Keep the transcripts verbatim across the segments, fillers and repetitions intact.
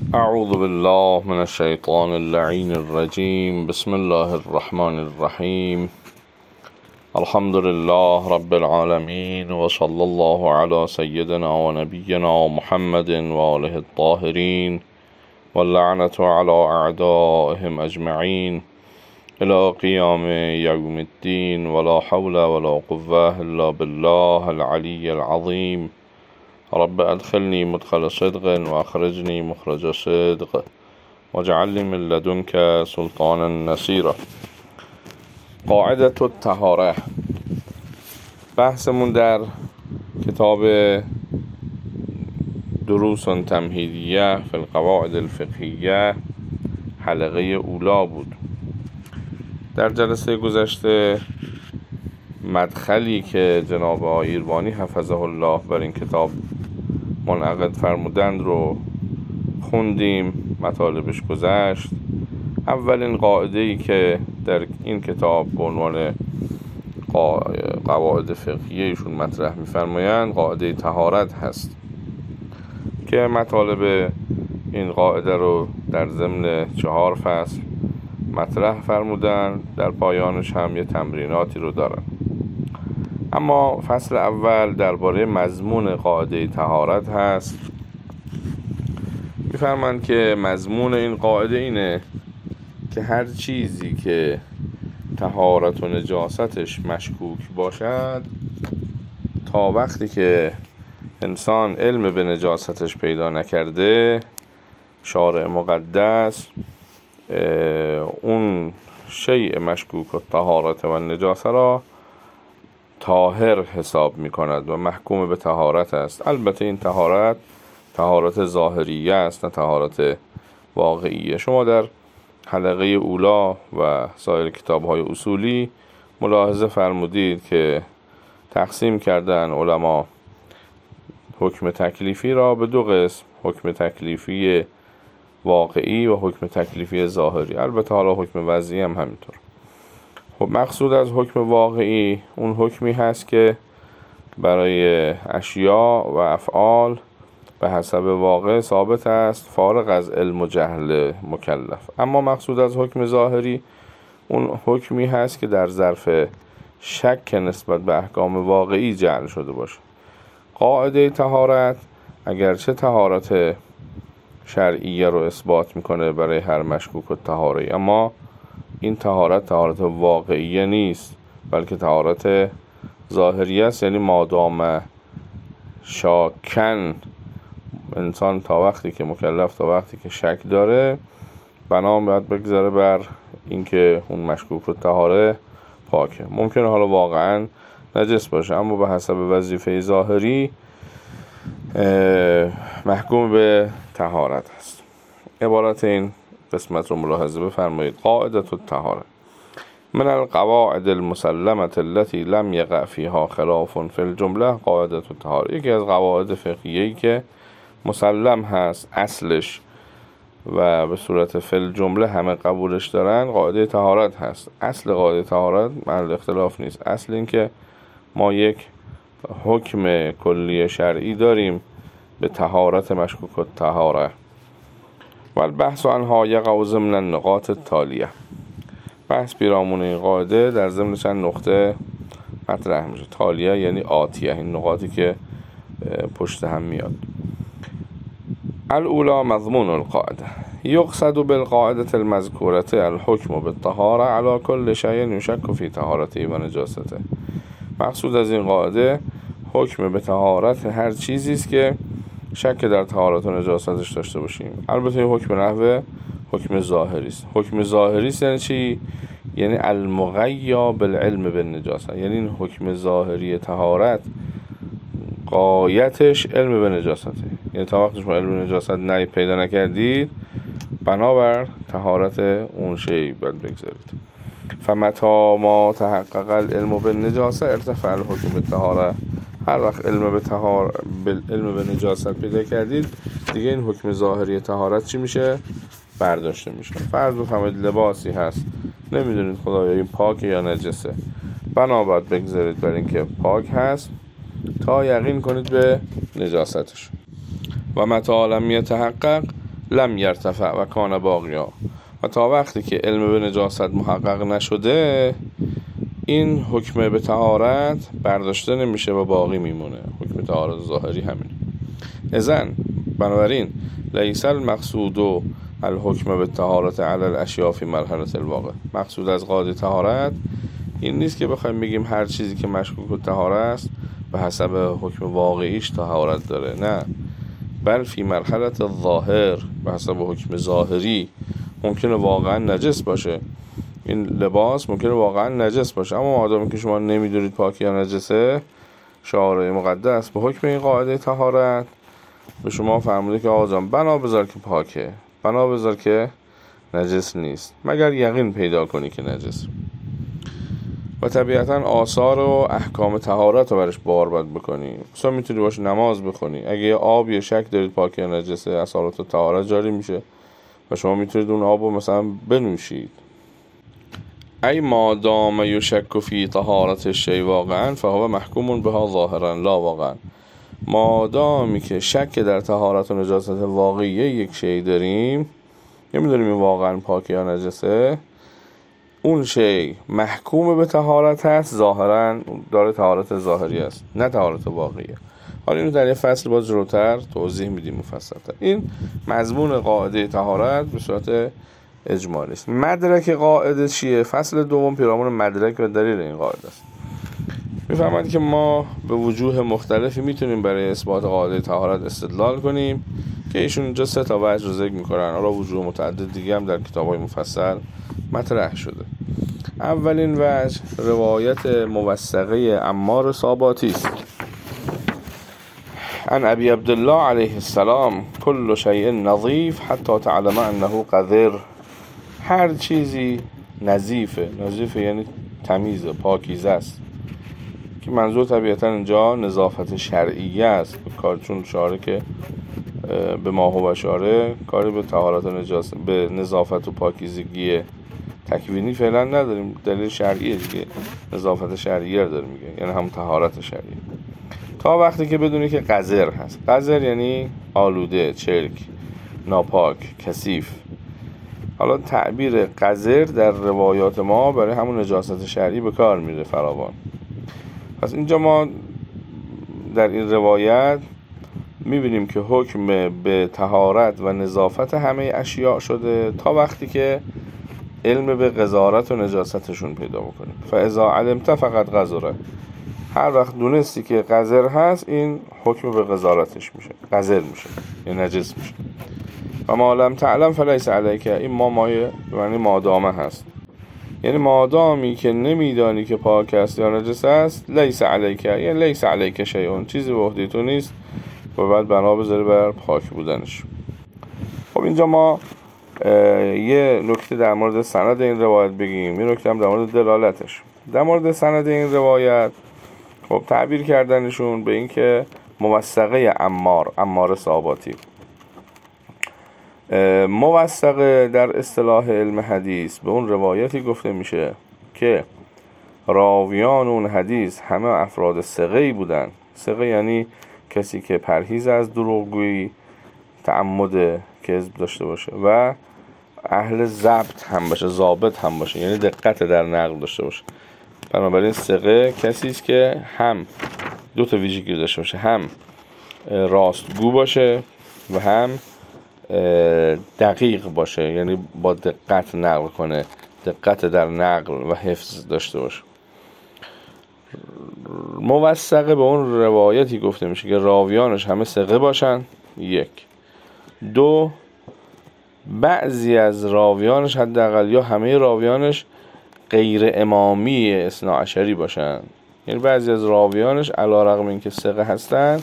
اعوذ بالله من الشیطان اللعین الرجیم. بسم الله الرحمن الرحیم. الحمد لله رب العالمین و صلی الله علی سیدنا و نبینا محمد و آله الطاهرین و اللعنة علی اعدائهم اجمعین الى قیام یوم الدین ولا حول ولا قوة الا بالله العلی العظیم. رب ادخلنی مدخل صدق و اخرجنی مخرج صدق واجعلنی من لدنک سلطانا نصیرا. قاعدة الطهارة. بحثمون در کتاب دروس تمهیدیه فی القواعد الفقهیه حلقه اولا بود. در جلسه گذشته مدخلی که جناب آقای ایربانی حفظه الله بر این کتاب منعقد فرمودند رو خوندیم، مطالبش گذشت. اولین قاعده‌ای که در این کتاب به عنوان قواعد فقهیه ایشون مطرح می‌فرمایند قاعده طهارت هست که مطالب این قاعده رو در ضمن چهار فصل مطرح فرمودن. در پایانش هم یه تمریناتی رو دارن. اما فصل اول درباره مضمون قاعده طهارت هست. می‌فرمایند که مضمون این قاعده اینه که هر چیزی که طهارت و نجاستش مشکوک باشد، تا وقتی که انسان علم به نجاستش پیدا نکرده، شارع مقدس اون شیء مشکوک و طهارت و نجاست را طاهر حساب می کند و محکوم به طهارت است. البته این طهارت طهارت ظاهریه است، نه طهارت واقعیه. شما در حلقه اولا و سایر کتاب‌های اصولی ملاحظه فرمودید که تقسیم کردن علما حکم تکلیفی را به دو قسم: حکم تکلیفی واقعی و حکم تکلیفی ظاهری. البته حالا حکم وضعی هم همینطور. خب مقصود از حکم واقعی اون حکمی هست که برای اشیاء و افعال به حسب واقع ثابت است، فارغ از علم و جهل مکلف. اما مقصود از حکم ظاهری اون حکمی هست که در ظرف شک نسبت به احکام واقعی جعل شده باشه. قاعده طهارت اگرچه طهارت شرعیه رو اثبات میکنه برای هر مشکوک و طهاره، اما این طهارت طهارت واقعیه نیست، بلکه طهارت ظاهریه است. یعنی مادام شاکن، انسان تا وقتی که مکلف تا وقتی که شک داره، بنا باید بگذاره بر اینکه اون مشکوک و طهاره پاکه. ممکنه حالا واقعا نجس باشه، اما به حسب وظیفه ظاهری محکوم به طهارت است. عبارت این قسمت رو ملاحظه بفرمایید. قاعده الطهاره من القواعد المسلمه التي لم يقع فيها خلاف في الجمله قاعده الطهاره. یکی از قواعد فقهیه‌ای که مسلم هست اصلش و به صورت فی الجمله همه قبولش دارن، قاعده طهارت هست. اصل قاعده طهارت محل اختلاف نیست. اصل این که ما یک حکم کلی شرعی داریم به طهارت مشکوک الطهاره و البحث عنها یقع ضمن النقاط التالیه. بحث پیرامون این قاعده در ضمن چند نقطه مطرح میشه. تالیه یعنی آتیه، این نقاطی که پشت هم میاد. الاولا مضمون القاعده یقصد بالقاعده المذکوره الحکم بالطهاره علی کل شیء یشک فی طهارته و نجاسته. مقصود از این قاعده حکم به طهارت هر چیزی است که شک در طهارت و نجاستش داشته باشیم. البته این حکم نحوه حکم ظاهری است. حکم ظاهری است یعنی چی؟ یعنی المغیا بالعلم بالنجاسه. یعنی این حکم ظاهری طهارت غایتش علم به نجاسته. یعنی تا وقتی شما علم به نجاست نه پیدا نکردید، بنابر طهارت اون شی باید بگذارید. فمتا ما تحقق العلم بالنجاسه ارتفع الحکم بالطهاره. هر وقت علم به طهار علم به نجاست پیدا کردید، دیگه این حکم ظاهری طهارت چی میشه؟ برداشته میشه. فرض بفرمایید لباسی هست، نمیدونید خدایا این پاکه یا نجسه، بنابراین بگذارید بر اینکه پاک هست تا یقین کنید به نجاستش. و متى لم يتحقق لم یرتفع و کان باقیا. و تا وقتی که علم به نجاست محقق نشده این حکم به طهارت برداشته نمیشه و باقی میمونه. حکم طهارت ظاهری همین. اذن بنابراین لیس المقصود و الحکم به طهارت علی الاشیاء فی مرحله الواقع. مقصود از قاعده طهارت این نیست که بخوایم بگیم هر چیزی که مشکوک به طهارت است به حسب حکم واقعیش طهارت داره، نه، بل فی مرحله الظاهر به حسب حکم ظاهری ممکنه واقعا نجس باشه. این لباس ممکنه واقعا نجس باشه، اما مادامی که شما نمیدونید پاکی یا نجسه، شارع مقدس به حکم این قاعده طهارت به شما فرموده که آقا جان بنا بذار که پاکه، بنا بذار که نجس نیست، مگر یقین پیدا کنی که نجس. و طبیعتا آثار و احکام طهارت رو برش بار باید بکنی. مثلا میتونی باش نماز بخونی، اگه یه آب یه شک دارید پاکی یا نجسه، اثرات طهارت جاری میشه و شما میتونید اون آب رو مثلا بنوشید. ای ما دام یشک فی طهارت الشیء واقعا فهو محکوم بها ظاهرا لا واقعا. مادامی که شک در طهارت و نجاست واقعی یک شی داریم، نمیدونیم این واقعا پاکی یا نجسه، اون شی محکوم به طهارت هست، ظاهرا داره طهارت ظاهری است نه طهارت واقعیه. حالا اینو در یه فصل باز جلوتر توضیح میدیم مفصل‌تر. این مضمون قاعده طهارت به صورت اجمالی است. مدرک قاعده چیه؟ فصل دوم پیرامون مدرک و دلیل این قاعده است. میفهمید که ما به وجوه مختلفی میتونیم برای اثبات قاعده طهارت استدلال کنیم که ایشون اینجا سه تا وجه رو ذکر میکنن. حالا وجوه متعدد دیگه هم در کتاب‌های مفصل مطرح شده. اولین وجه روایت موثقه عمار صاباتی است. عن ابی عبدالله علیه السلام کل شیء نظیف حتی تعلم انه قذر. هر چیزی نظیفه، نظیفه یعنی تمیزه، پاکیزه است، که منظور طبیعتا اینجا نظافت شرعیه است، چون شارع که به ما هو شارع کاری به طهارت و نجاست به نظافت و پاکیزگی تکوینی فعلا نداریم، دلیل شرعیه دیگه، نظافت شرعیه رو داره میگه، یعنی هم طهارت شرعیه. تا وقتی که بدونی که قذر هست. قذر یعنی آلوده، چرک، ناپاک، کثیف. حالا تعبیر قذر در روایات ما برای همون نجاست شرعی به کار میره فراوان. پس اینجا ما در این روایت میبینیم که حکم به طهارت و نظافت همه اشیاء شده تا وقتی که علم به قذارت و نجاستشون پیدا بکنیم. فاذا علمت فقط قذره. هر وقت دونستی که قذر هست این حکم به قذارتش میشه، قذر میشه یعنی نجس میشه. و ما لم تعلم فلیس علیک، این ما مایه یعنی مادامه هست، یعنی مادامی که نمیدانی که پاک است یا نجس است، لیس علیک یعنی لیس علیک شیء، چیزی به عهده تو نیست و بعد بنا بذاری بر پاک بودنش. خب اینجا ما یه نکته در مورد سند این روایت بگیم، یه نکته هم در مورد دلالتش. در مورد سند این روایت خب تعبیر کردنشون به این که موثقه عمار عمار صاباتی. موثقه در اصطلاح علم حدیث به اون روایتی گفته میشه که راویان اون حدیث همه افراد ثقه‌ای بودن. ثقه یعنی کسی که پرهیز از دروغگویی، تعمد کذب داشته باشه و اهل ضبط هم باشه، ضابط هم باشه، یعنی دقت در نقل داشته باشه. بنابراین ثقه کسی است که هم دو تا ویژگی داشته باشه، هم راستگو باشه و هم دقیق باشه، یعنی با دقت نقل کنه، دقت در نقل و حفظ داشته باشه. موثقه به اون روایتی گفته میشه که راویانش همه ثقه باشن. یک. دو، بعضی از راویانش حداقل یا همه راویانش غیر امامی اثنا عشری باشن، یعنی بعضی از راویانش علی رغم اینکه ثقه هستن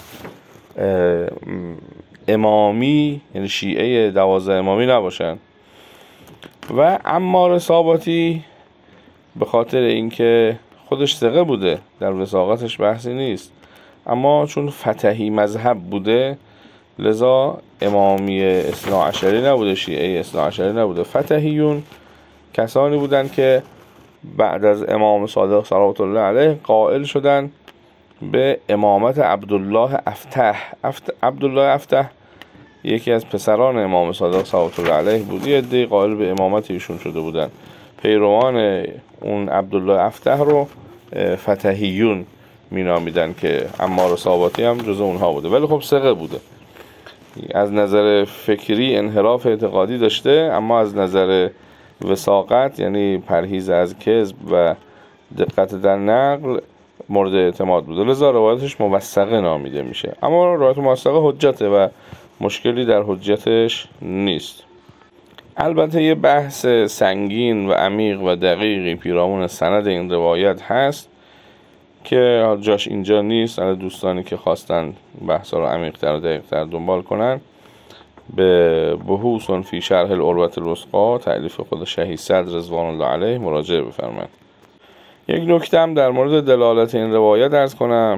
امامی یعنی شیعه دوازده امامی نباشن. و عمار صاباتی به خاطر اینکه خودش ثقه بوده، در وثاقتش بحثی نیست، اما چون فتحی مذهب بوده لذا امامی اثنا عشری نبوده، شیعه اثنا عشری نبوده. فتحیون کسانی بودن که بعد از امام صادق صلوات الله علیه قائل شدن به امامت عبدالله افتح. افت... عبدالله افتح یکی از پسران امام صادق صلوات الله علیه بود. یه عده قائل به امامت ایشون شده بودن، پیروان اون عبدالله افتح رو فتحیون مینامیدن که عمار ثابتی هم جز اونها بوده، ولی خب ثقه بوده. از نظر فکری انحراف اعتقادی داشته، اما از نظر وثاقت یعنی پرهیز از کذب و دقت در نقل مورد اعتماد بوده، لذا روایتش موثقه نامیده میشه. اما روایت موثقه حجته و مشکلی در حجتش نیست. البته یه بحث سنگین و عمیق و دقیقی پیرامون سند این روایت هست که جاش اینجا نیست. الان دوستانی که خواستن بحثا رو عمیق‌تر و دقیق‌تر دنبال کنن به بحوث فی شرح العروة الوثقی تألیف خود شهید صدر رضوان الله علیه مراجعه بفرمایید. یک نکته هم در مورد دلالت این روایت عرض کنم.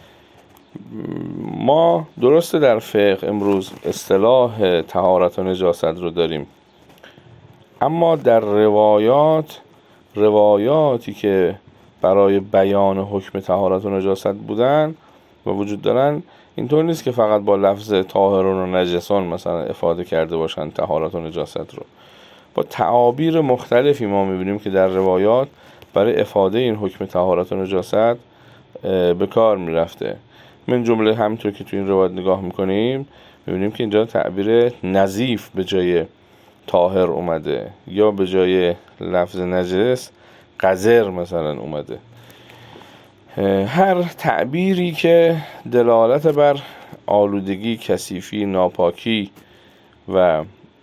ما درسته در فقه امروز اصطلاح طهارت و نجاست رو داریم، اما در روایات روایاتی که برای بیان حکم طهارت و نجاست بودن و وجود دارن اینطور نیست که فقط با لفظ طاهرون و نجسون مثلا افاده کرده باشن طهارت و نجاست رو. با تعابیر مختلفی ما میبینیم که در روایات برای افاده این حکم طهارت و نجاست به کار میرفته. من جمله همونطور که تو این روایت نگاه میکنیم میبینیم که اینجا تعبیر نظیف به جای طاهر اومده، یا به جای لفظ نجس قذر مثلا اومده. هر تعبیری که دلالت بر آلودگی، کثیفی، ناپاکی و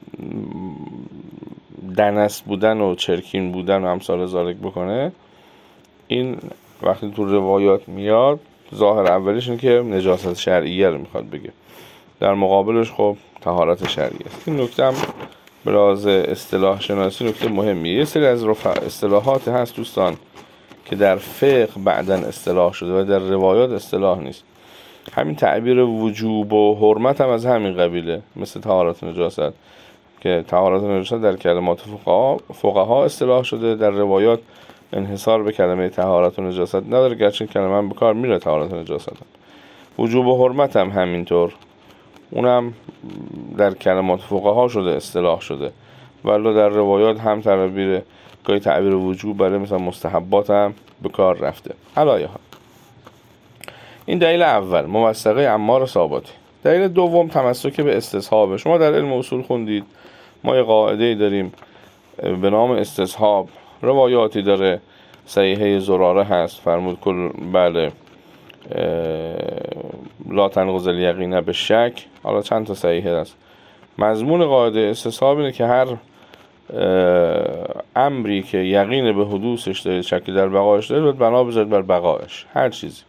دنس بودن و چرکین بودن و امثال ذالک بکنه، این وقتی تو روایات میاد ظاهر اولیش اینه که نجاست شرعیه رو میخواد بگه، در مقابلش خب طهارت شرعیه است. این نکته هم به لحاظ اصطلاح شناسی نکته مهمیه. یه سری از اصطلاحات هست دوستان که در فقه بعداً اصطلاح شده و در روایات اصطلاح نیست. همین تعبیر وجوب و حرمت هم از همین قبیله، مثل طهارت نجاست که طهارت نجاست در کلمات فقها فقها اصطلاح شده، در روایات انحصار به کلمه طهارت و نجاست نداره، گرچه کلمه هم به کار میره طهارت و نجاست هم. وجوب و حرمت هم همینطور، اونم در کلمات فقها شده اصطلاح شده، ولی در روایات هم تعبیر گاهی تعبیر وجوب برای مثلا مستحبات هم به کار رفته. علایه ها این دلیل اول موثقه عمار ثابتی. دلیل دوم تمسک به استصحاب. شما در علم اصول خوندید ما یه قاعده داریم به نام استصحاب، روایاتی داره، صحیحه زراره هست فرمود کل بله لا تنقض الیقین به شک. حالا چند تا صحیحه هست. مضمون قاعده استصحاب اینه که هر امری که یقین به حدوثش دارید، شک در بقایش دارید، باید بنا بذارید بر بقایش، هر چیزی.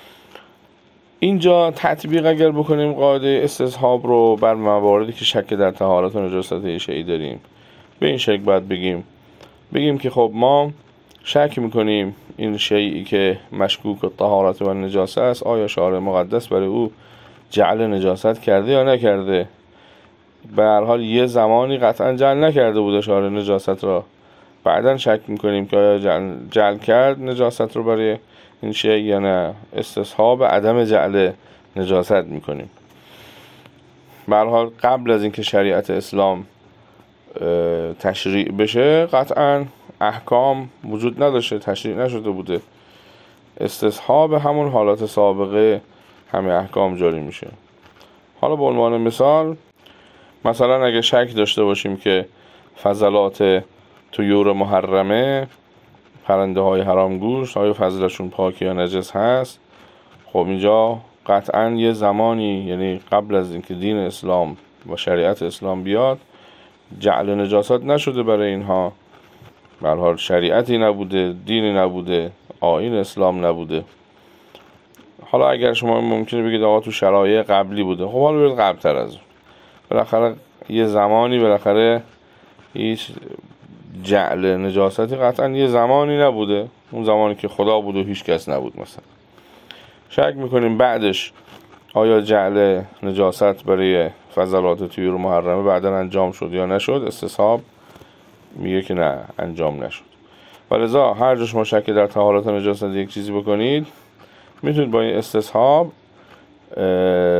اینجا تطبیق اگر بکنیم قاعده استصحاب رو بر مواردی که شک در طهارت و نجاست شیعی داریم، به این شکل باید بگیم بگیم که خب ما شک میکنیم این شیعی که مشکوک طهارت و نجاست است، آیا شارع مقدس برای او جعل نجاست کرده یا نکرده. به هر حال یه زمانی قطعا جعل نکرده بوده شارع نجاست را، بعدن شک میکنیم که آیا جعل, جعل کرد نجاست رو برای این شیعی یا نه. استصحاب عدم جعل نجاست میکنیم. به هر حال قبل از اینکه شریعت اسلام تشریع بشه قطعا احکام وجود نداشته، تشریع نشده بوده. استصحاب همون حالات سابقه همه احکام جاری میشه. حالا به عنوان مثال، مثلا اگه شک داشته باشیم که فضلات طیور محرمه، پرنده های حرام گوشت، آیا فضلشون پاکی یا نجس هست، خب اینجا قطعا یه زمانی، یعنی قبل از اینکه دین اسلام و شریعت اسلام بیاد، جعل نجاست نشده برای اینها. به هر حال شریعتی نبوده، دینی نبوده، آیین اسلام نبوده. حالا اگر شما ممکنه بگید آقا تو شرایع قبلی بوده، خب حالا برید قبل تر از اون. بالاخره یه زمانی بالاخره هیچ جعل نجاستی قطعا یه زمانی نبوده، اون زمانی که خدا بود و هیچ کس نبود. مثلا شک میکنیم بعدش آیا جعل نجاست برای فضلات طیور محرمه بعداً انجام شد یا نشد. استصحاب میگه که نه، انجام نشد. ولذا هر جا شما شک در طهارت نجاست یک چیزی بکنید، میتونید با این استصحاب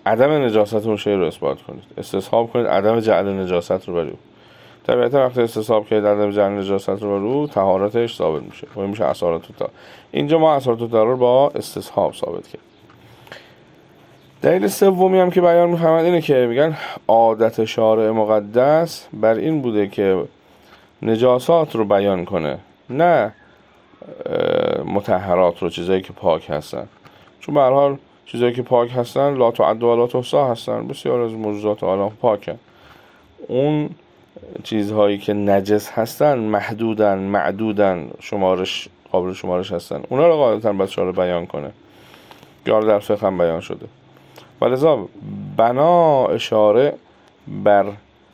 عدم نجاست اون شی رو اثبات کنید، استصحاب کنید عدم جعل نجاست رو بر او. طبیعتا وقتی استصحاب کنید عدم جعل نجاست رو بر او، طهارتش ثابت میشه و میشه اثارت الطهاره. اینجا ما اثارت الطهاره رو با استصحاب ثابت کرد. دلیل سومی هم که بیان می‌فرمایند اینه که میگن عادت شارع مقدس بر این بوده که نجاسات رو بیان کنه، نه مطهرات رو، چیزایی که پاک هستن. چون به هر حال چیزایی که پاک هستن لا تعد و لا تحصی هستن، بسیار از موجودات عالم پاکن. اون چیزهایی که نجس هستن محدودن، معدودن، شمارش قابل شمارش هستن، اونا رو غالبا باید شارع بیان کنه. یا در فقه هم بیان شده. ولذا بنا اشاره بر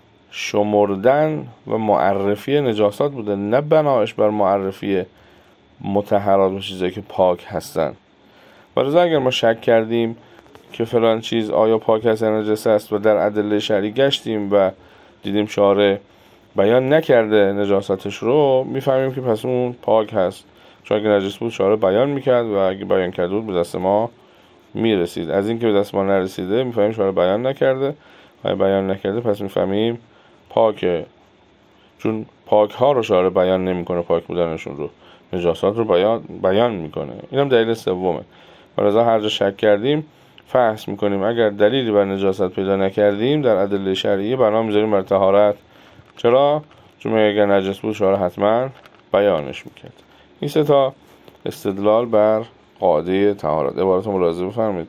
شمردن و معرفی نجاسات بوده، نه بناش بر معرفی مطهرات و چیزایی که پاک هستن. ولذا اگر ما شک کردیم که فلان چیز آیا پاک هست یا نجس است و در ادله شرعی گشتیم و دیدیم شارع بیان نکرده نجاستش رو، میفهمیم که پس اون پاک هست. چون اگه نجس بود شارع بیان میکرد و اگه بیان کرده بود به دست ما میرسید. از این که به دست ما نرسیده میفهمیم شارع بیان نکرده، و بیان نکرده پس میفهمیم پاکه. چون پاک ها رو شارع بیان نمیکنه، پاک بودنشون رو، نجاسات رو بیان بیان میکنه. اینم دلیل سومه. ولذا هر جا شک کردیم فحص میکنیم، اگر دلیلی بر نجاست پیدا نکردیم در ادله شرعی بنا میذاریم بر طهارت. چرا؟ چون اگر نجس بود شارع حتما بیانش میکرد. این سه تا استدلال بر قاعده طهارت. عبارت ملاحظه بفرمایید.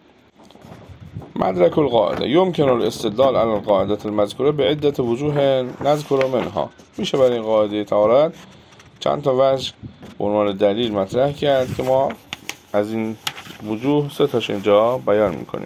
مدرک القاعده یمکن الاستدلال علی القاعده المذکوره به عدت وجوه نذکر منها. میشه برای این قاعده طهارت چند تا وجه به عنوان دلیل مطرح کرد که ما از این وجوه سه تاش اینجا بیان میکنیم.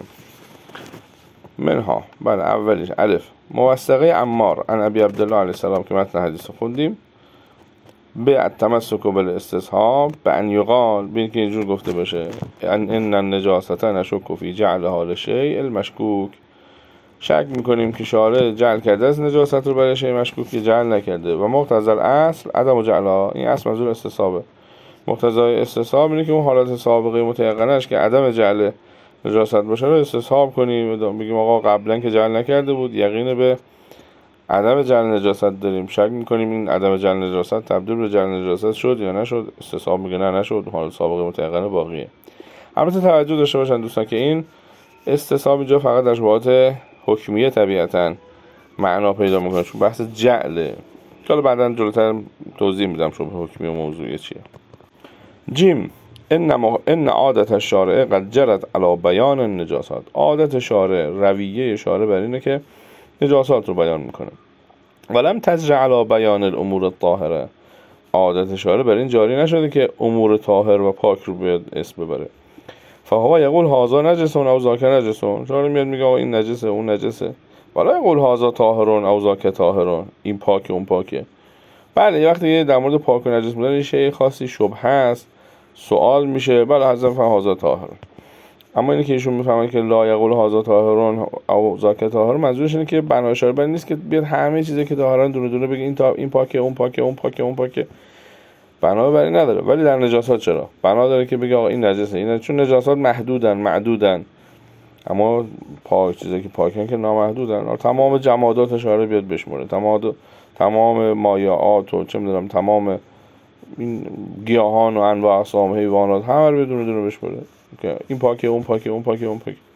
منها، بله، اولیش الف موثقه عمار عن ابی عبدالله علیه السلام که متن حدیث خوندیم، به التمسک بالاستصحاب به ان یقال، بین که اینجور گفته بشه ان ان النجاست نشک فی جعلها لشیء المشکوک، شک میکنیم که شارع جعل کرده از نجاست رو برای شیء مشکوک که جعل نکرده و مقتضی الاصل عدم جعلها. این اصل منظور استصحابه. مقتضای استصحاب اینه که اون حالت سابقه متيقنش که عدم جعل نجاست باشه رو استصحاب کنیم، بگیم آقا قبلا که جعل نکرده بود یقین به عدم جعل نجاست داریم، شک میکنیم این عدم جعل نجاست تبدیل به جعل نجاست شد یا نشد. استصحاب میگه نه نشد، حالت سابقه متيقن باقیه. البته توجه داشته باشن دوستان که این استصحاب اینجا فقط در شبهات حکمیه طبیعتاً معنا پیدا میکنه، چون بحث جعله که حالا بعداً جلوتر توضیح میدم شبه حکمی و موضوعی چیه. جیم ان ان عادت الشارع قد جرت علی بیان النجاسات. عادت شارع، رویه شارع بر اینه که نجاسات رو بیان میکنه. ولم تجر علی بیان الامور الطاهره. عادت شارع بر این جاری نشده که امور طاهر و پاک رو بیاد اسم ببره. فهو یقول هذا نجسون او ذاک نجسون. شارع میاد میگه این نجسه اون نجسه. ولا یقول هذا طاهرون او ذاک طاهرون، این پاکه اون پاکه. بله یه وقتی در مورد پاک و نجس بودن یه شیء خاصی شبهه است، سوال میشه، بله حذف هذا طاهر. اما اینه که ایشون میفهمن که لا یقول هذا طاهرون او ذاک طاهر، منظورش اینه که بنا اشاره بر نیست که بیاد همه چیزی که طاهرن دونه دونه بگه این تا این پاکه اون پاکه اون پاکه اون پاکه. بنا بر این نداره. ولی در نجاسات چرا بنا داره که بگه آقا این نجسه، این چون نجاسات محدودن معدودن، اما پاک چیزی که پاکن که نامحدودن. تمام جمادات اشاره بیاد بشموره، تمام تمام مایعات و چه میدونم تمام این گیاهان و انواع اقسام حیوانات همه رو بدون دونه بشموره که این پاکه اون پاکه اون پاکه اون پاکه.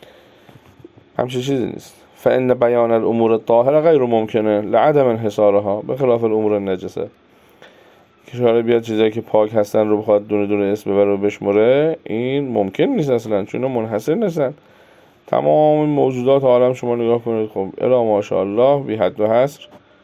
همچین چیزی نیست. فإن بیان الامور الطاهره غیر ممکنه لعدم انحصارها بخلاف الامور النجسه. که شارع بیاد چیزایی که پاک هستن رو بخواد دونه دونه اسم ببره و بشموره، این ممکن نیست اصلا، چون منحصر نیستن. تمام موجودات عالم شما نگاه کنید، خب الا ماشاءالله بی حد و حصر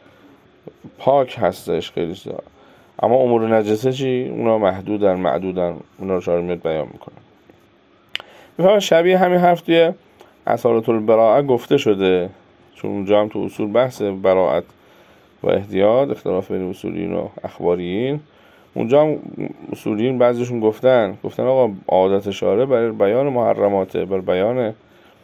پاک هستش خیلی چیزا. اما امور نجسه چی؟ اونا محدودن معدودن، اونا رو شارع میاد بیان میکنه. میفهمم شبیه همین حرف توی اثارت البراءه گفته شده، چون اونجا هم تو اصول بحث براءت و احتیاط، اختلاف بین اصولیین و اخباریین. اونجا هم اصولیین بعضیشون گفتن گفتن آقا عادت شارع برای بیان محرماته، بر بیان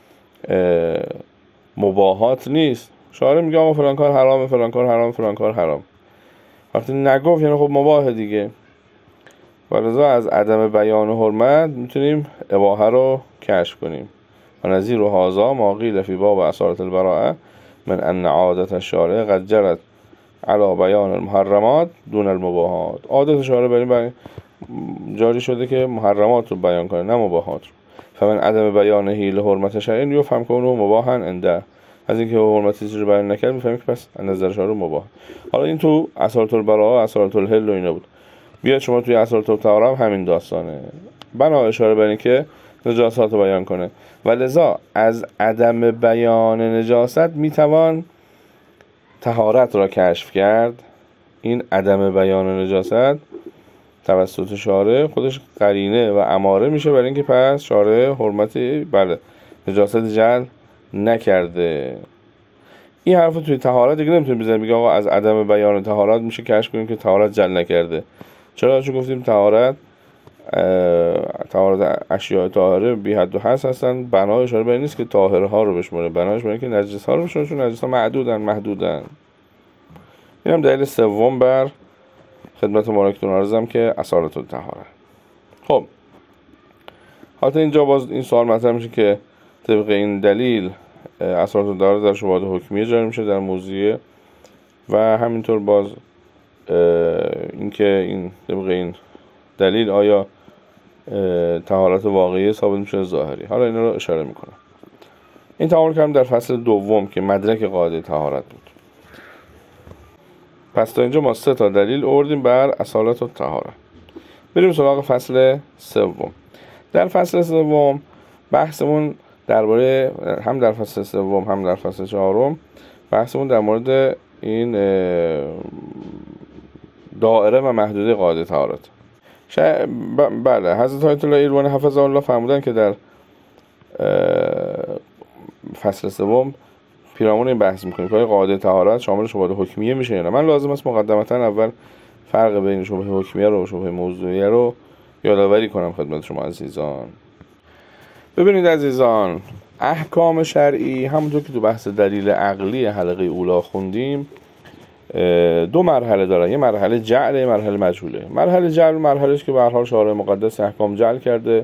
مباحات نیست. شارع میگه آقا فلان کار حرامه، فلان کار حرام، فلان کار حرام. وقتی نگفت یعنی خب مباحه دیگه. ولذا از عدم بیان حرمت میتونیم اباحه رو کشف کنیم. و نظیر هذا ما قیل فی باب اصالة البراءة من ان عادت الشارع قد جرت علی بیان المحرمات دون المباحات. عادت شارع برای جاری شده که محرمات رو بیان کنه نه مباحات رو. فمن عدم بیانه لحرمت شرعی یفهم کنه مباحا عنده. از اینکه حرمت چیزی رو بیان نکرد میفهمیم که پس از نظر شارع مباح. حالا این تو اصالة البراءة، اصالة الحل و اینا بود. بیاد شما توی اصالة الطهارة هم همین داستانه. بنا اشاره بر این که نجاسات رو بیان کنه و لذا از عدم بیان نجاست میتوان طهارت را کشف کرد. این عدم بیان نجاست توسط شارع خودش قرینه و اماره میشه برای اینکه پس شارع حرمتی بله نجاست جعل نکرده. این حرف توی طهارت دیگه نمیتونیم بزنیم بگه آقا از عدم بیان طهارت میشه کشف کنیم که طهارت جعل نکرده. چرا؟ چون گفتیم طهارت طهارت اشیاء طاهره بی حد و حصر هستن. بنا اشاره بر این نیست که طاهره ها رو بشماره، بناش بر این که نجس ها رو بشماره، چون نجس ها معدودن محدودن. اینم دلیل سوم بر خدمت مبارکتون عرضم که اصالة الطهارة. خب حتی اینجا باز این سوال مطرح میشه که طبق این دلیل اصالة الطهارة در شبهات حکمیه جاری میشه در موضوعیه و همینطور باز اینکه این طبق این دلیل آیا طهارت واقعی ثابت میشه ظاهری. حالا اینا رو اشاره میکنم. این تعامل کردم در فصل دوم که مدرک قاعده طهارت بود. پس تا اینجا ما سه تا دلیل آوردیم بر اصالة الطهارة. بریم سراغ فصل سوم. در فصل سوم بحثمون درباره هم در فصل سوم هم در فصل چهارم بحثمون در مورد این دائره و محدوده قاعده طهارت. شا... ب... بله حضرت آیت الله ایروانی حفظه الله فرمودن که در فصل سوم پیرامون این بحث میکنیم که قاعده طهارت شامل شبهات حکمیه میشه یا نه. من لازم است مقدمتا اول فرق بین شبهه حکمیه رو و شبهه موضوعیه رو یادآوری کنم خدمت شما عزیزان. ببینید عزیزان، احکام شرعی همونطور که تو بحث دلیل عقلی حلقه اولی خوندیم دو مرحله داره. یه مرحله جعل، یه مرحله مجهوله. مرحله جعل مرحله است که به هر حال شارع مقدس احکام جعل کرده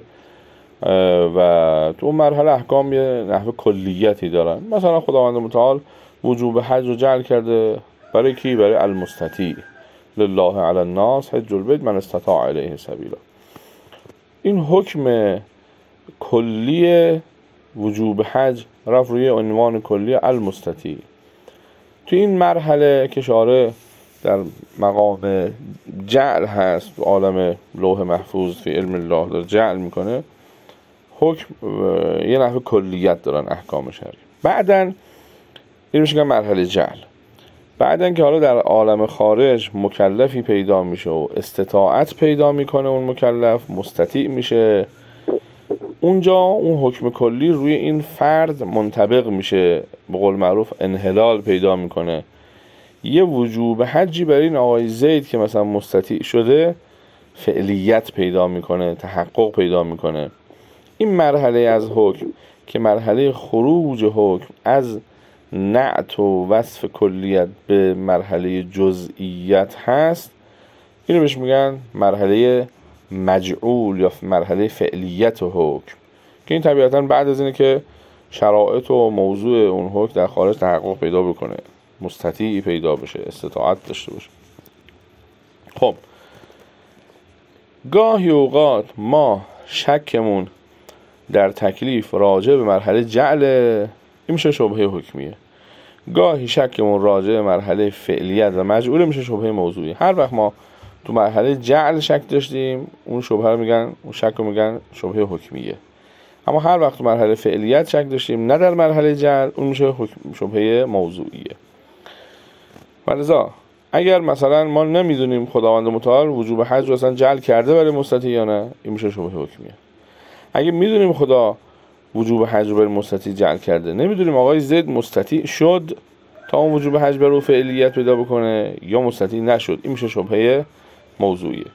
و تو اون مرحله احکام یه نحو کلیتی دارن. مثلا خداوند متعال وجوب حج رو جعل کرده برای کی؟ برای المستطیع. لله علی الناس حج البیت من استطاع الیه سبیلا. این حکم کلی وجوب حج رفت روی عنوان کلی المستطیع. تو این مرحله که شارع در مقام جعل هست، عالم لوح محفوظ فی علم الله داره جعل میکنه، حکم یه نحو کلیت دارن احکام شرعی. بعدن این میشه مرحله جعل. بعدن که حالا در عالم خارج مکلفی پیدا میشه و استطاعت پیدا میکنه، اون مکلف مستطیع میشه، اونجا اون حکم کلی روی این فرد منطبق میشه، به قول معروف انحلال پیدا میکنه. یه وجوب حجی برای این آقای زید که مثلا مستطیع شده فعلیت پیدا میکنه، تحقق پیدا میکنه. این مرحله از حکم که مرحله خروج حکم از نعت و وصف کلیت به مرحله جزئیت هست، اینو بهش میگن مرحله مجعول یا مرحله فعلیت و حکم، که این طبیعتا بعد از اینه که شرایط و موضوع اون حکم در خارج تحقق پیدا بکنه، مستطیعی پیدا بشه، استطاعت داشته باشه. خب گاهی اوقات ما شکمون در تکلیف راجع به مرحله جعل، این میشه شبهه حکمیه. گاهی شکمون راجع به مرحله فعلیت و مجعول میشه شبهه موضوعی. هر وقت ما تو مرحله جعل شک داشتیم، اون شبهه رو میگن، اون شک رو میگن شبهه حکمیه. اما هر وقت تو مرحله فعلیت شک داشتیم نه در مرحله جعل، اون میشه شبهه موضوعیه. ولذا اگر مثلا ما نمیدونیم خداوند متعال وجوب حج رو اصلا جعل کرده برای مستطیع یا نه، این میشه شبهه حکمیه. اگه میدونیم خدا وجوب حج رو برای مستطیع جعل کرده، نمیدونیم آقای زید مستطیع شد تا اون وجوب حج برای فعلیت پیدا بکنه یا مستطیع نشد، این میشه شبهه موضوعیه.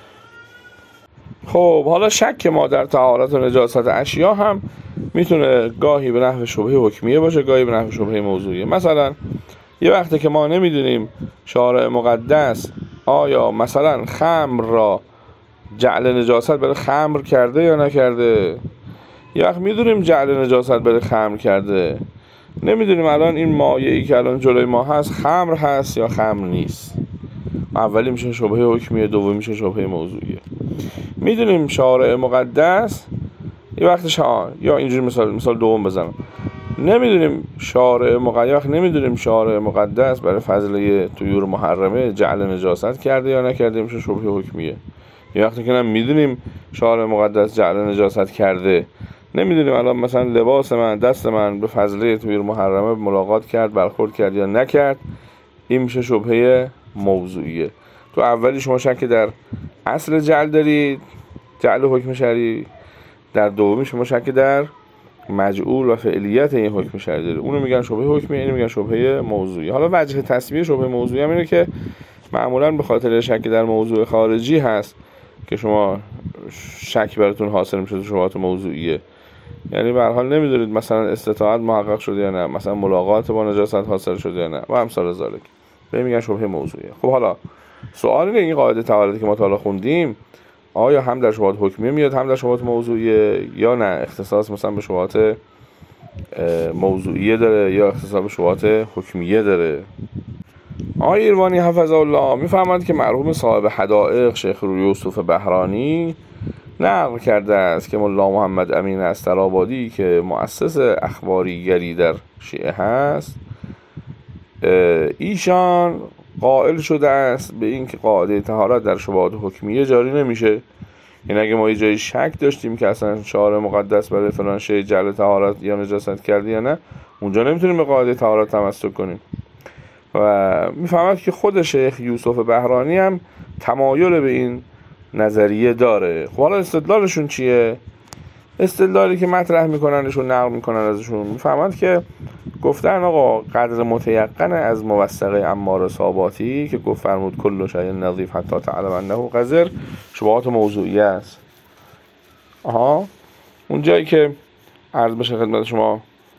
خب حالا شک ما در طهارت و نجاست اشیا هم میتونه گاهی به نحو شبهه حکمیه باشه، گاهی به نحو شبهه موضوعیه. مثلا یه وقتی که ما نمیدونیم شارع مقدس آیا مثلا خمر را جعل نجاست برای خمر کرده یا نکرده، یه وقت میدونیم جعل نجاست برای خمر کرده، نمیدونیم الان این مایعی که الان جلوی ما هست خمر هست یا خمر نیست. اولی میشه شبهه حکمیه، دومی میشه شبهه موضوعیه. میدونیم شارع مقدس یه وقت شا... یا اینجوری مثال مثال دوم بزنم، نمیدونیم شارع مقدس نمیدونیم شارع مقدس برای فضله طیور محرمه جعل نجاست کرده یا نکرده، میشه شبهه حکمیه. یه وقتی که نم میدونیم شارع مقدس جعل نجاست کرده، نمیدونیم الان مثلا لباس من، دست من به فضله طیور محرمه ملاقات کرد، برخورد کرد یا نکرد، این میشه شبهه موضوعیه. تو اولی شما شک در اصل جعل دارید، جعل حکم شرعی، در دومی شما شک در مجعول و فعلیت این حکم شرعی دارید، اونو میگن شبهه حکمی، اینو میگن شبهه موضوعی. حالا وجه تسمیه شبهه موضوعی هم اینه که معمولا به خاطر شک در موضوع خارجی هست که شما شک براتون حاصل میشه تو شبهات موضوعیه. یعنی به هر حال نمیدونید مثلا استطاعت محقق شده یا نه، مثلا ملاقات با نجاست حاصل شده یا نه و امثال ذالک، به میگن شبهه موضوعیه. خب حالا سوال اینه این قاعده طهارتی که ما تا حالا خوندیم آیا هم در شبهات حکمیه میاد هم در شبهات موضوعیه یا نه اختصاص مثلا به شبهات موضوعیه داره یا اختصاص به شبهات حکمیه داره؟ آقای ایروانی حفظه الله میفهمند که مرحوم صاحب حدائق شیخ یوسف بهرانی نقل کرده است که ملا محمد امین استرآبادی که مؤسس اخباریگری در شیعه هست، ایشان قائل شده است به این که قاعده طهارت در شبهات حکمیه جاری نمیشه. یعنی اگه ما یه جایی شک داشتیم که اصلا شارع مقدس برای فلان شی جعل طهارت یا نجاست کرده یا نه، اونجا نمیتونیم به قاعده طهارت تمسک کنیم. و میفهمد که خود شیخ یوسف بهرانی هم تمایل به این نظریه داره. خب حالا استدلالشون چیه؟ استدلالی که مطرح میکننشون نقل میکنن ازشون، میفهمند که گفتن آقا قدر متیقن از موثقه عمار صاباتی که گفت فرمود کل شیء نظیف حتی تعلم انه قذر شبهات موضوعیه است. آها اون جایی که عرض بشه خدمت شما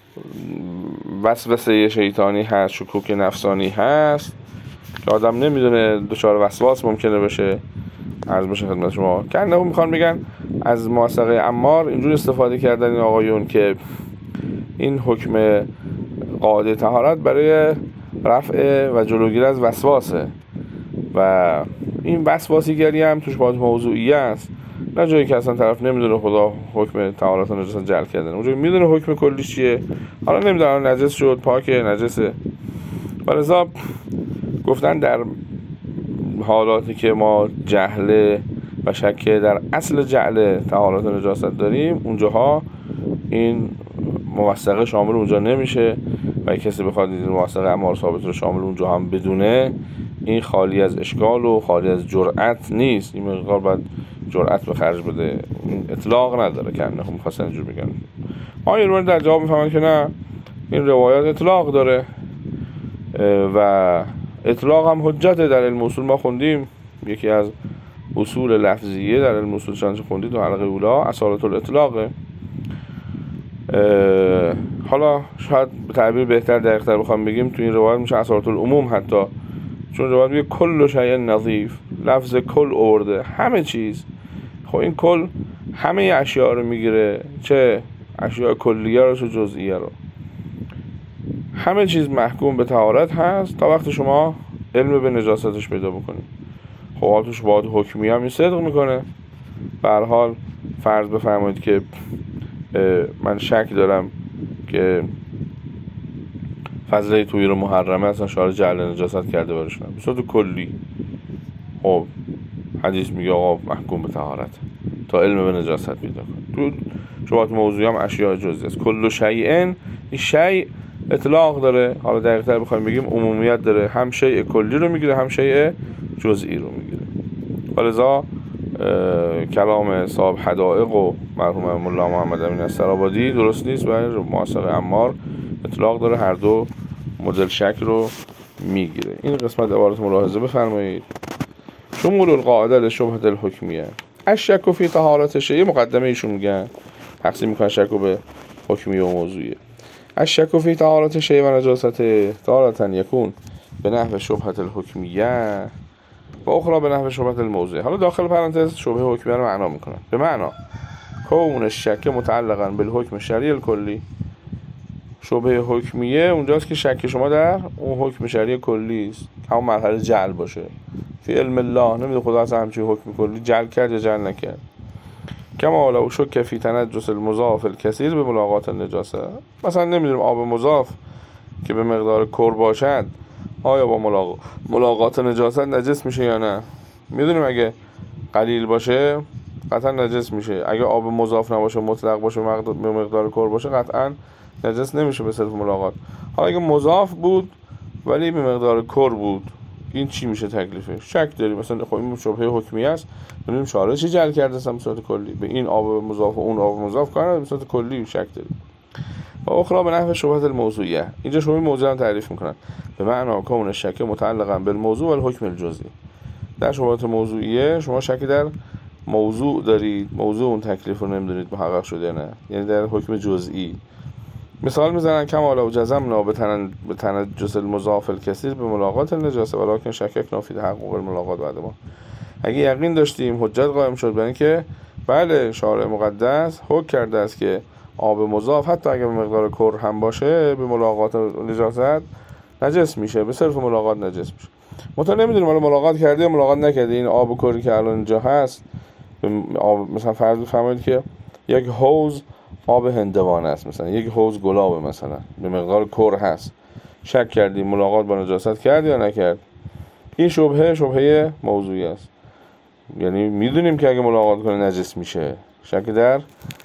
وسوسه شیطانی هست، شکوک نفسانی هست که آدم نمیدونه دچار وسواس ممکنه بشه، عرض بشه خدمت شما که انه میخوان بگن از موثقه عمار اینجور استفاده کردن این آقایون که این حکم قاعده طهارت برای رفع و جلوگیری از وسواسه و این وسواسیگری هم توش باید موضوعیه است، نه جایی که اصلا طرف نمیدونه خدا حکم طهارت و نجاست جعل کردن، اونجا میدونه حکم کلیش چیه، حالا نمیدونه نجس شد پاکه نجسه. ولذا گفتن در حالاتی که ما جهل و شک در اصل جعل طهارت و نجاست داریم، اونجاها این موثقه شامل اونجا نمیشه و اگه کسی بخواد این موثقه عمار ثابت رو شامل اونجا هم بدونه، این خالی از اشکال و خالی از جرأت نیست. این مقدار باید جرأت به خرج بده، این اطلاق نداره که انهم می‌خواستن اینجور بگن. آقای ایروانی در جواب میفهمن که نه، این روایت اطلاق داره و اطلاق هم حجته. در علم اصول ما خوندیم یکی از اصول لفظیه در علم اصول چنانچه خوندید تو حلقه اولا اصالت الاطلاقه. حالا شاید به تعبیر بهتر دقیق‌تر بخوام بگیم تو این روایت میشه اصالت العموم، حتی چون روایت میگه کل شیء نظیف، لفظ کل آورده، همه چیز. خب این کل همه اشیاء رو میگیره، چه اشیاء کلیه رو چه جزئیه رو، همه چیز محکوم به طهارت هست تا وقتی شما علم به نجاستش پیدا بکنید. خب حال توش باید حکمی هم این صدق میکنه. به هر حال فرض بفرمایید که من شک دارم که فضله طیور محرمه اصلا شارع جعل نجاست کرده باشن به صورت کلی. خب حدیث میگه آقا محکوم به طهارت تا علم به نجاست پیدا کنه. تو شبهات موضوعی هم اشیاء جزئی است. کل شیء، این شیء اطلاق داره، حالا دقیق‌تر بخوایم بگیم عمومیت داره، هم شیء کلی رو میگیره هم شیء جزئی رو میگیره. ولذا کلام صاحب حدائق و مرحوم ملا محمد امین استرآبادی درست نیست و موثق عمار اطلاق داره، هر دو مدل شک رو میگیره. این قسمت عبارت ملاحظه بفرمایید. شمول القاعده لشبهة الحکمیه الشک فی طهارت شیء، مقدمه ایشون میگن تقسیم میکنن شک رو به حکمی و موضوعیه. الشک فی طهارت شیء و نجاسته طهارة یکون به نحو شبهة الحکمیه و اخرى به نحو شبهة الموضوعیه. حالا داخل پرانتز شبهه حکمیه رو معنا میکنن، به معنا کون الشک متعلقا بالحکم شرعی الکلی. شبهه حکمیه اونجاست که شک شما در اون حکم شرعی کلی است، همون مرحله جعل باشه. فی علم الله نمیده خدا اصلا همچین حکم کلی جعل کرد یا جعل نکرد. کما لو شک فی تنجس المضاف الکثیر به ملاقات النجاسه. مثلا نمیدونیم آب مضاف که به مقدار کر باشد آیا با ملاق... ملاقات نجاست نجس میشه یا نه. میدونیم اگه قلیل باشه قطعا نجس میشه، اگه آب مضاف نباشه مطلق باشه به مقدار کر باشه قطعا نجس نمیشه به صرف ملاقات. حالا اگه مضاف بود ولی به مقدار کر بود این چی میشه تکلیفش؟ شک داریم. مثلا خب این شبهه حکمی است، ببینیم شارع چی جعل کرده است به صورت کلی، به این آب مضاف و اون آب مضاف کنه به صورت کلی شک داریم. و اخرى به نحو شبهه الموضوعیه، اینجا شبهه موضوع رو تعریف میکنن به معنی کون شک متعلقا بالموضوع و الحکم الجزئی. در شبهات موضوعیه شما شک در موضوع دارید، موضوع اون تکلیف رو نمیدونید محقق شده نه، یعنی در حکم جزئی. مثال میزنن کما لو جزمنا به تنجس المضاف الکثیر به ملاقات النجاسه ولکن شککنا فی تحقق الملاقات بعد ما. اگه یقین داشتیم حجت قائم شد برای اینکه بله شارع مقدس حکم کرده است که آب مضاف حتی اگه به مقدار کر هم باشه به ملاقات نجاست نجس میشه، به صرف ملاقات نجس میشه. متأ نمیدونیم حالا ملاقات کرده یا ملاقات نکرده. این آب کری که الان اینجا هست آب، مثلا فرض بفرمایید که یک حوض آب هندوانه است، مثلا یک حوض گلاب مثلا به مقدار کر هست، شک کردیم ملاقات با نجاست کرد یا نکرد. این شبهه شبهه موضوعی است، یعنی میدونیم که اگه ملاقات کنه نجس میشه، شک در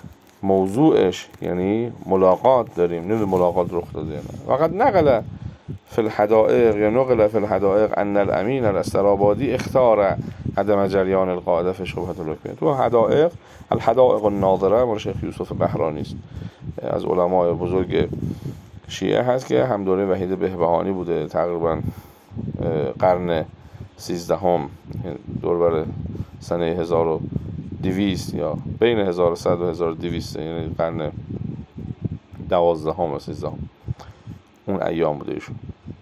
موضوعش یعنی ملاقات داریم، نمیدونیم ملاقات رخ داده یا نه. فقط نقل فی الحدائق یا نقل فی الحدائق ان الامین الاسترابادی اختار عدم جریان القاعده فی شبهه الحکمیه. تو حدائق الحدائق الناظره مال شیخ یوسف بهرانی است، از علمای بزرگ شیعه هست که هم دوره وحید بهبهانی بوده، تقریبا قرن سیزدهم دور بر سنه هزار و دویست یا بین هزار و صد و هزار و دویست، یعنی قرن دوازدهم و سیزدهم اون ایام بوده ایشون.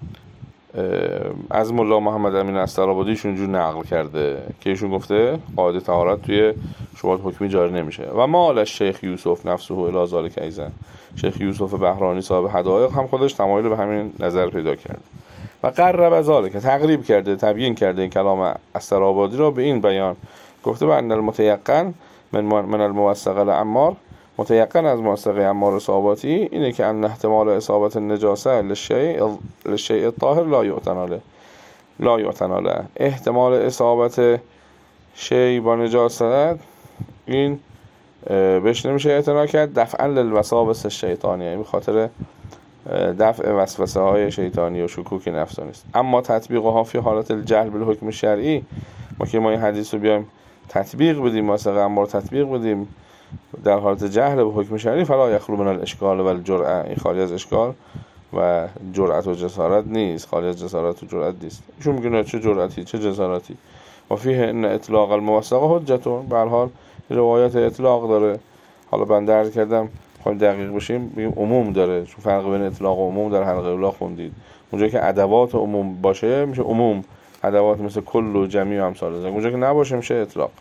از مولا محمد امین استرابادی ایشون جور نقل کرده که ایشون گفته قاعده طهارت توی شبهات حکمی جاری نمیشه. و مال شیخ یوسف نفسه الی ذلک ایضا، شیخ یوسف بهرانی صاحب حدائق هم خودش تمایل به همین نظر پیدا کرده و قرب ذلک تقریب کرده، تبیین کرده این کلام استرابادی را به این بیان گفته و ان المتيقن من من الموثق لعمار، متيقن از موثق عمار اصابتی اینه که ان احتمال اصابت النجاسه للشیء للشیء الطاهر لا یعتنا له لا یعتنا له، احتمال اصابت شیء با نجاست این بهش نمیشه اعتنا کرد دفعا للوساوس الشیطانیه، به خاطر دفع وسوسه های شیطانی و شکوک نفسانی است. اما تطبیقها فی حالت الجهل بالحکم شرعی، ما که ما این حدیث رو بیایم تطبیق بدیم، واسه عمار تطبیق بدیم در حالت جهل به حکم شرعی فلا یخلو من الاشکال و الجرأه، این خالی از اشکال و جرأت و جسارت نیست، خالی از جسارت و جرأت نیست. چون میگه چه جرأتی چه جسارتی. و فیه ان اطلاق الموثق حجتون، به هر حال روایت اطلاق داره. حالا بنده عرض کردم خواهیم دقیق بشیم بگیم عموم داره، چون فرق بین اطلاق و عموم در حلقه اولا خوندید. اونجا که ادوات عموم باشه میشه عموم، ادوات مثل کل و جمیع و امثال ذلک. اونجا که نباشه میشه اطلاق.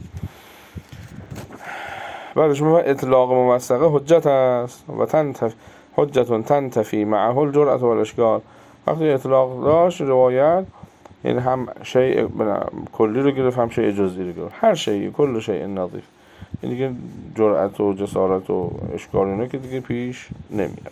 بله شما اطلاق موثقه حجت است و تنتف حجتون تنتفی معه الجرأة و الاشکال. وقتی اطلاق داشت روایت یعنی هم شیء کلی رو گرفت هم شیء جزئی رو گرفت، هر شیء کل شیء نظیف، این دیگه جرأت و جسارت و اشکال اینه که دیگه پیش نمیاد.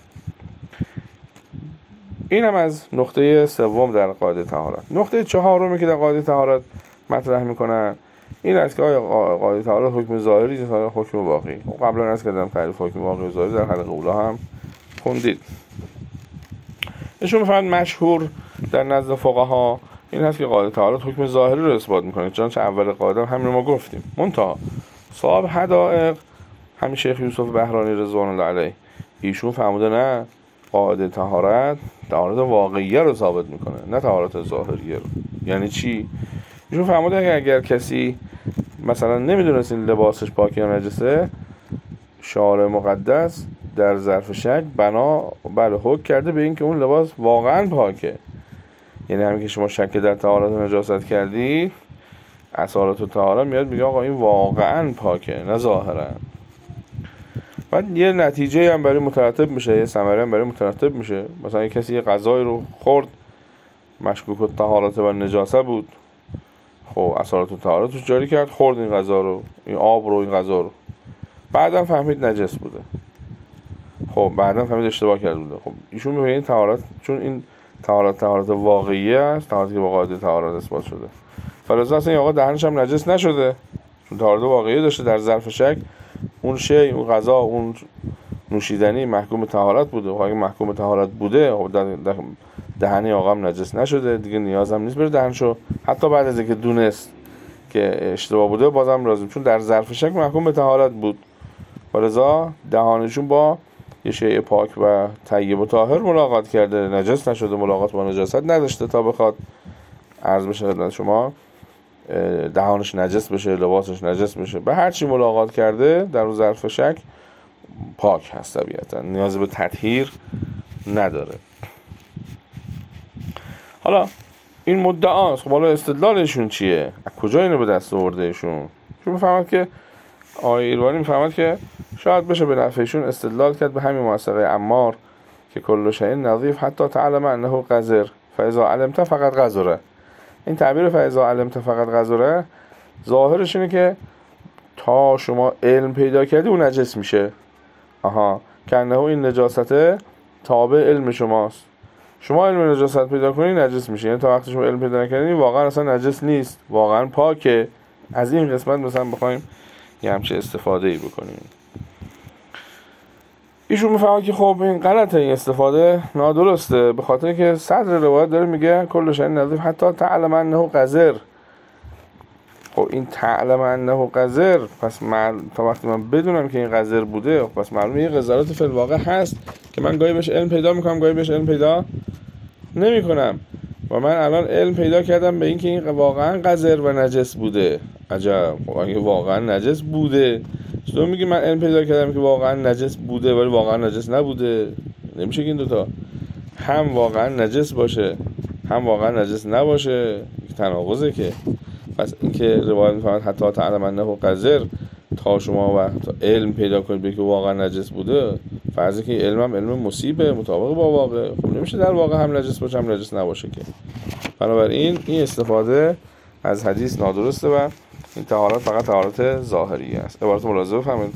این هم از نقطه سوم در قاعده طهارت. نقطه چهارمی که در قاعده طهارت مطرح میکنن این است که آیا قاعده طهارت حکم ظاهری یا حکم باقی. قبلا عرض کردم تعریف حکم باقی و ظاهری در حلقه اولا هم خوندید. ایشون فقط مشهور در نزد فقها این هست که قاعده طهارت حکم ظاهری رو اثبات میکنه، چنانچه اول قاعده همین رو ما گفتیم. منتها صاحب حدائق همین شیخ یوسف بهرانی رضوان الله علیه ایشون فهمیده نه، قاعده طهارت طهارت واقعیه رو ثابت میکنه نه طهارت ظاهریه رو. یعنی چی؟ ایشون فهمیده که اگر کسی مثلا نمیدونست این لباسش پاکه یا نجسه، شارع مقدس در ظرف شک بنا بله حکم کرده به این که اون لباس واقعا پاکه. یعنی همین که شما شک در طهارت و نجاست بعد یه نتیجه هم برای مترتب میشه، یه ثمره هم برای مترتب میشه. مثلا یه کسی یه غذایی رو خورد مشکوک الطهارت و نجاسه بود، خب اثرات الطهارت توش جاری کرد، خورد این غذا رو، این آب رو، این غذا رو، بعدم فهمید نجس بوده. خب بعدم فهمید اشتباه کرده بوده. خب ایشون میگه این طهارت، چون این طهارت طهارت واقعی است، طهارتی که با قاعده طهارت اثبات شده، فلذا اصلا این آقا دهنش هم نجس نشده، چون طهارت واقعی داشته. در ظرف شک اون شی، اون غذا، اون نوشیدنی محکوم طهارت بوده. و اگه محکوم طهارت بوده، خب دهنی آقا هم نجس نشده دیگه، نیاز هم نیست بره دهنشو حتی بعد از اینکه دونست که اشتباه بوده بازم راضی، چون در ظرف شک محکوم به طهارت بود. ولذا دهانشون با یه شیء پاک و طیب و طاهر ملاقات کرده، نجس نشده، ملاقات با نجاست نداشته تا بخواد عرض بشه خدمت شما دهانش نجس بشه، لباسش نجس بشه. به هر چی ملاقات کرده در اون ظرف شک پاک هست، طبیعتا نیاز به تطهیر نداره. حالا این مدعاست، خب حالا استدلالشون چیه؟ از کجا اینو به دست آورده ایشون؟ چون میفهمد که آقای ایروانی میفهمد که شاید بشه به نفعشون استدلال کرد به همین موثقه عمار که کل شیء نظیف حتی تعلم انه قذر فاذا علمت فقط قذره. این تعبیر فاذا علمت فقط قذره ظاهرش اینه که تا شما علم پیدا کردی اون نجس میشه. آها، که انه این نجاسته تابع علم شماست. شما علم نجاست پیدا کنی نجس میشه، یعنی تا وقتی شما علم پیدا نکنی واقعا اصلا نجس نیست، واقعا پاکه. از این قسمت مثلا بخوایم یه همچه استفاده ای بکنیم. ایشون میفهمه که خب این غلطه، این استفاده نادرسته، به خاطر که صدر روایت داره میگه کل شیء نظیف حتی تعلم انه قذر. خب این تعلم انه قذر، پس من تا وقتی من بدونم که این قذر بوده، پس معلومه یه قذرات فی الواقع هست که من گاهی بهش علم پیدا میکنم، گاهی بهش علم پیدا نمیکنم. و من الان علم پیدا کردم به این که این واقعا قذر و نجس بوده. عجب، اگه واقعا نجس بوده، تو میگی من علم پیدا کردم که واقعا نجس بوده ولی واقعا نجس نبوده. نمیشه که این دوتا هم واقعا نجس باشه هم واقعا نجس نباشه، تناقضه که. پس اینکه روایت میفهمد حتی تعلم انه قذر، تا شما و تا علم پیدا کنید به که واقعا نجس بوده، فرضی که علم هم علم مصیبه مطابق با واقع، خب نمیشه در واقع هم نجس باشه هم نجس نباشه که. بنابراین این استفاده از حدیث نادرسته و این طهارت فقط طهارت ظاهری است. عبارت ملاحظه بفهمید.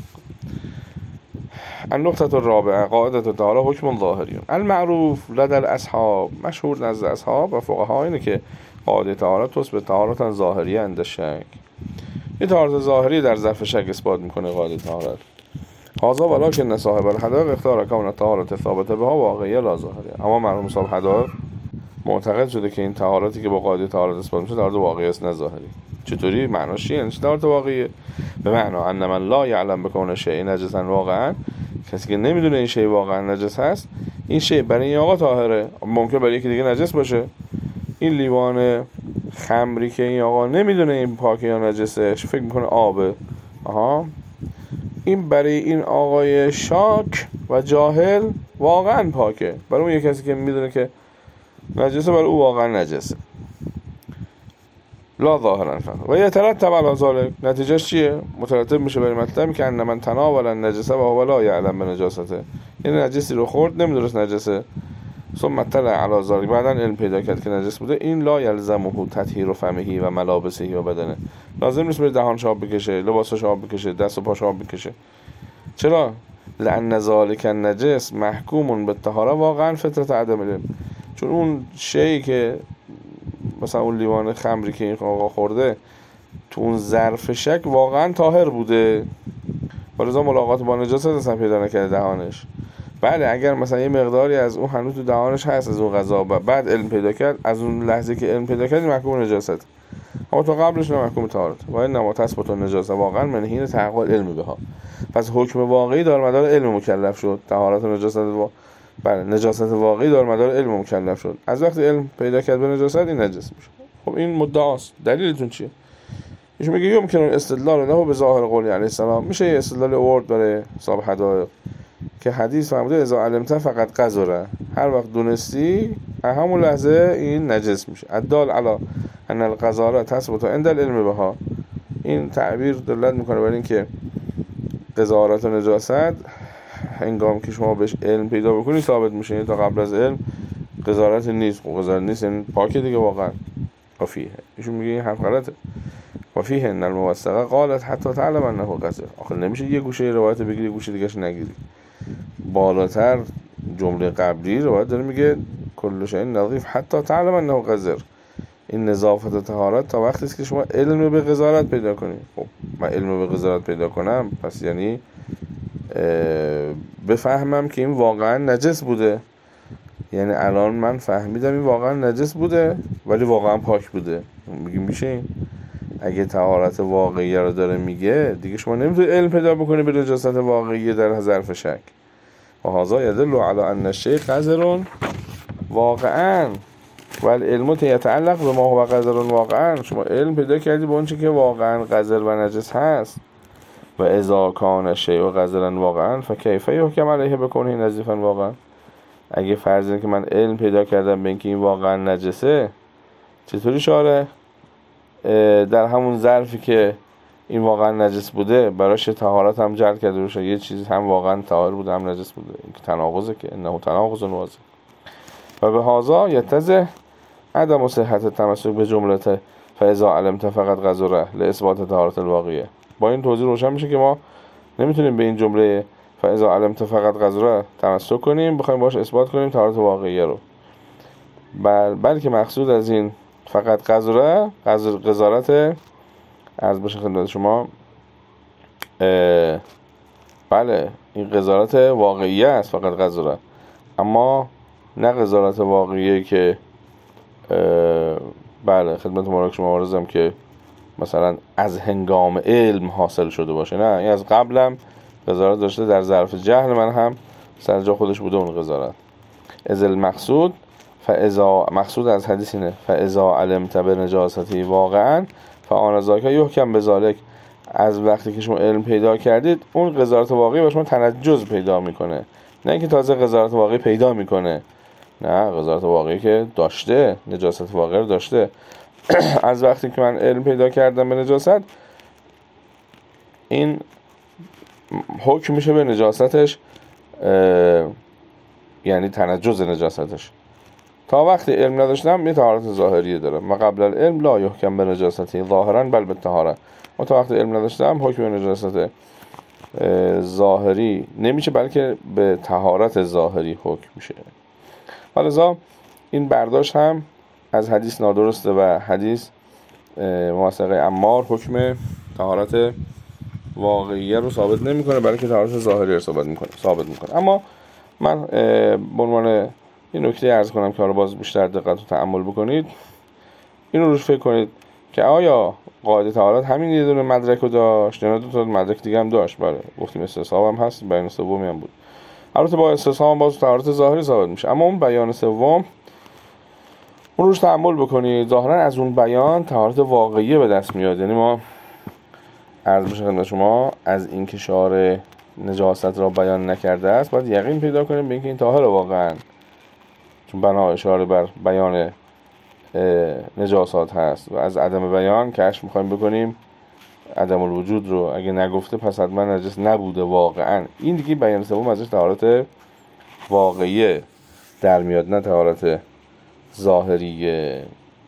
النقطه الرابعه قاعده الطهاره حکم ظاهری. المعروف لدى الاصحاب، مشهور نزد اصحاب و فقها اینه که قاعده طهارت تثبت طهارت ظاهری عند شک. این طهارت ظاهری در ظرف شک اثبات میکنه قاعده طهارت. هذا ولکن صاحب الحدائق اختار کون الطهارت ثابته بها واقعیه لا ظاهریه. اما مرحوم صاحب حدائق معتقد شده که این طهارتی که با قاعده طهارت اثبات میشه طهارت واقعی است نه ظاهری. چطوری؟ معناش چیه؟ یعنی طهارت واقعیه به معنا ان من لا یعلم بکون شیء نجسا واقعا، کسی که نمیدونه این شی واقعا نجس هست، این شی برای این آقا طاهره، ممکن برای یکی دیگه نجس باشه. این لیوان خمری که این آقا نمیدونه این پاکه یا نجسه، فکر میکنه آبه، آها، این برای این آقای شاک و جاهل واقعا پاکه، برای اون یه کسی که میدونه که نجسه برای او واقعا نجسه. لا ظاهرا فهم و یترتب علی ذلک، نتیجهش چیه؟ مترتب میشه برای مطلبی که ان من تناول النجسه و هو لا یعلم بنجاسته، این نجسی رو خورد نمیدونست نجسه، ثم اطلع علی ذلک، بعدن علم پیدا کرد که نجس بوده، این لا یلزمه تطهیر فمه و ملابسه و بدنه، لازم نیست بره دهانش آب بکشه، لباسش آب بکشه، دست و پاش آب بکشه. چرا؟ لان ذلک النجس محکوم بالطهاره واقعا فطرت عدم علم، چون اون شیء که مثلا اون لیوان خمری که این آقا خورده تو اون ظرف شک واقعا طاهر بوده، ولذا ملاقات با نجاست اصلا پیدا نکرده دهانش. بله اگر مثلا یه مقداری از اون هنوز تو دهانش هست از اون غذا، بعد علم پیدا کرد، از اون لحظه که علم پیدا کرد محکوم نجاست، اما تو قبلش نه محکوم طهارت. و این نما تثبت النجاسه واقعا من حین تحقق علم بها، پس حکم واقعی دار مدار علم مکلف شد. طهارت و نجاست و بله نجاست واقعی دار مدار علم مکلف شد، از وقتی علم پیدا کرد به نجاست این نجس میشه. خب این مدعاست، دلیلتون چیه؟ ایشون میگه یمکن استدلال له به ظاهر قولی علیه السلام، میشه یه استدلال اورد برای صاحب حدائق که حدیث فرموده اذا علمت فقط قذره، هر وقت دونستی همون لحظه این نجس میشه. الدال علی ان القذاره تثبت عند العلم بها، این تعبیر دلالت میکنه بر این که قذارت و نجاست هنگام که شما بهش علم پیدا بکنی ثابت میشه. یعنی تا قبل از علم قضاوت نیست. خب قضاوت نیست یعنی پاکه دیگه واقعا. وفیه ایشون میگه این حرف غلطه. وفیه ان الموثقه قالت حتی تعلم انه قذر. آخه نمیشه یه گوشه روایت بگیری یه گوشه دیگه‌اش نگیری. بالاتر جمله قبلی روایت داره میگه کل شیء نظیف حتی تعلم انه قذر. این نظافت طهارت تا وقتی است که شما علم به قذارت پیدا کنی. خب من علم به قذارت پیدا کنم پس یعنی بفهمم که این واقعا نجس بوده. یعنی الان من فهمیدم این واقعا نجس بوده ولی واقعا پاک بوده. میگیم میشه این. اگه طهارت واقعی رو داره میگه دیگه شما نمیتونید علم پیدا بکنی به نجاست واقعی در ظرف شک. و هذا يدل على ان الشيء قذر واقعا والعلم يتعلق بما هو قذر واقعا. شما علم پیدا کردی به اون چیزی که واقعا قذر و نجس هست. و اذا کان الشیء قذرا واقعا فکیف یحکم علیه بکونه نظیفا واقعا. اگه فرض اینه که من علم پیدا کردم به اینکه این واقعا نجسه چطوری شاره در همون ظرفی که این واقعا نجس بوده براش طهارت هم جلب کرده باشه یه چیزی هم واقعا طاهر بوده هم نجس بوده. این که تناقضه که انه تناقض واضح. و به هذا یتضح عدم صحت التمسک به جمله فاذا علمت فقط قذره لاثبات طهارت الواقعیه. با این توضیح روشن میشه که ما نمیتونیم به این جمله فاذا علمت فقط قذره تمسک کنیم بخوایم باش اثبات کنیم طهارت واقعیه رو. بل بلکه مقصود از این فقط قذره قذارت از بشه خدمت شما بله این قذارت واقعیه است فقط قذره، اما نه قذارت واقعیه که بله خدمت مبارک شما عرضم که مثلا از هنگام علم حاصل شده باشه. نه این از قبلم قذارت داشته در ظرف جهل من هم سر جا خودش بوده اون قذارت. از المقصود فاذا مقصود از حدیث اینه فاذا علمت بنجاستی واقعا فآن ذاک یحکم بذالک. از وقتی که شما علم پیدا کردید اون قذارت واقعی به شما تنجس پیدا میکنه، نه اینکه تازه قذارت واقعی پیدا میکنه. نه قذارت واقعی که داشته نجاست واقعی رو داشته. از وقتی که من علم پیدا کردم به نجاست این حکم میشه به نجاستش یعنی تنجس نجاستش. تا وقتی علم نداشتم یه طهارت ظاهریه دارم و قبل العلم لا یحکم به نجاستی ظاهرا بل به طهارت. و تا وقتی علم نداشتم حکم به نجاست ظاهری نمیشه بلکه به طهارت ظاهری حکم میشه. ولذا این برداشت هم از حدیث نادرسته و حدیث موثقه عمار حکم طهارت واقعیه رو ثابت نمیکنه بلکه طهارت ظاهری رو ثابت میکنه ثابت میکنه. اما من به عنوان این نکته عرض کنم که حالا باز بیشتر دقت و تأمل بکنید اینو روش فکر کنید که آیا قاعده طهارت همین یه دونه مدرک رو داشت یا دو تا مدرک دیگه هم داشت. بله گفتیم استصحاب هم هست بیان سومی هم بود. البته با استصحاب هم باز طهارت ظاهری ثابت میشه، اما اون بیان سوم اون روش تأمل بکنید ظاهرا از اون بیان طهارت واقعی به دست میاد. یعنی ما عرض بشه خدمت شما از این که شارع نجاست را بیان نکرده است باید یقین پیدا کنیم به اینکه این طاهر واقعا، چون بنا اشاره بر بیان نجاسات هست و از عدم بیان کشف میخوایم بکنیم عدم الوجود رو. اگه نگفته پس حتما نجس نبوده واقعا. این دیگه بیان سوم ازش طهارت واقعیه در میاد نه طهارت ظاهریه.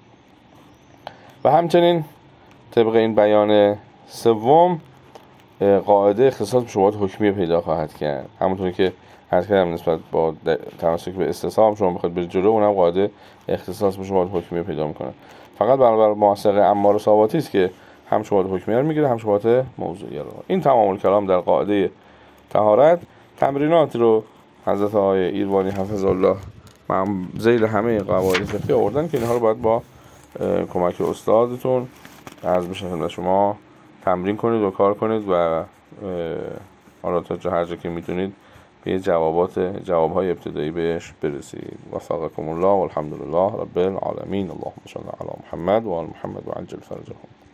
و همچنین طبق این بیان سوم قاعده اختصاص به شبهات حکمیه پیدا خواهد کرد. همونطوری که هر کدام نسبت با تمسک به استصحاب شما بخواید برید جلو اونم قاعده اختصاص به شبهات حکمیه پیدا میکنه. فقط برابر موثقه عمار و ثابتی است که هم شبهات حکمیه رو میگیره هم شبهات موضوعیه رو. این تمام الکلام در قاعده طهارت. تمرینات رو حضرت آقای ایروانی حفظ الله ذیل همه قواعد فقهی آوردن که اینها رو باید با کمک استادتون عرض بشه خدمت شما تمرین کنید و کار کنید و حالا تا هر جا که میتونید به جوابات جوابهای ابتدایی بهش برسید. وفقکم الله والحمد لله رب العالمین. اللهم صل علی محمد و آل محمد و عجل فرجهم.